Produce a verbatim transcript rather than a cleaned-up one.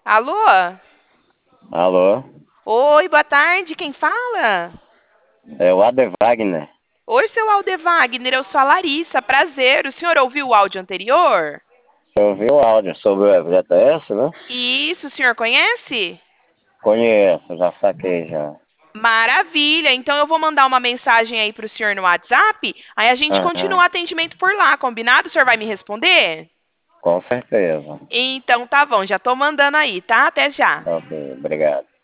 Alô? Alô, Oi, boa tarde, quem fala? é o Ader Wagner. Oi, seu Alder Wagner, eu sou a Larissa, prazer. O senhor ouviu o áudio anterior? Eu ouvi o áudio sobre o F G T S, né? Isso, o senhor conhece? Conheço, já saquei já. Maravilha, então eu vou mandar uma mensagem aí para o senhor no WhatsApp, aí a gente continua o Aham, atendimento por lá, combinado? O senhor vai me responder? com certeza. Então tá bom, já tô mandando aí, tá? Até já. Ok, obrigado.